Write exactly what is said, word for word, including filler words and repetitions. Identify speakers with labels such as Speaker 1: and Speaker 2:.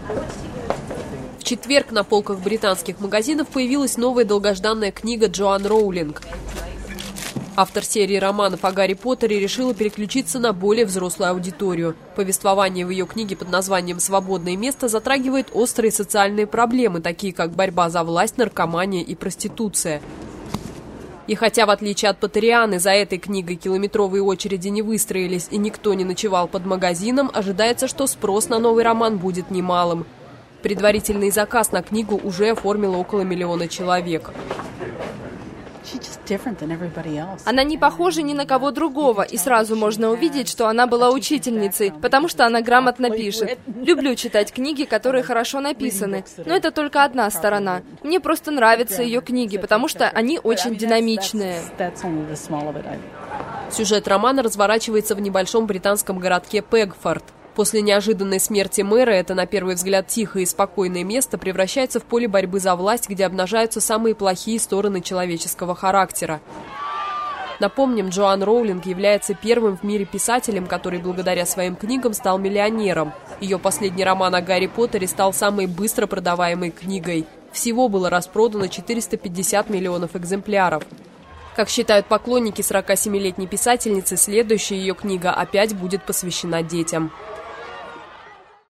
Speaker 1: В четверг на полках британских магазинов появилась новая долгожданная книга Джоан Роулинг. Автор серии романов о Гарри Поттере решила переключиться на более взрослую аудиторию. Повествование в ее книге под названием «Свободное место» затрагивает острые социальные проблемы, такие как борьба за власть, наркомания и проституция. И хотя, в отличие от Поттерианы, за этой книгой километровые очереди не выстроились и никто не ночевал под магазином, ожидается, что спрос на новый роман будет немалым. Предварительный заказ на книгу уже оформило около миллиона человек.
Speaker 2: Она не похожа ни на кого другого, и сразу можно увидеть, что она была учительницей, потому что она грамотно пишет. Люблю читать книги, которые хорошо написаны, но это только одна сторона. Мне просто нравятся ее книги, потому что они очень динамичные.
Speaker 1: Сюжет романа разворачивается в небольшом британском городке Пегфорд. После неожиданной смерти мэра это, на первый взгляд, тихое и спокойное место превращается в поле борьбы за власть, где обнажаются самые плохие стороны человеческого характера. Напомним, Джоан Роулинг является первым в мире писателем, который благодаря своим книгам стал миллионером. Ее последний роман о Гарри Поттере стал самой быстро продаваемой книгой. Всего было распродано четыреста пятьдесят миллионов экземпляров. Как считают поклонники сорокасемилетней писательницы, следующая ее книга опять будет посвящена детям.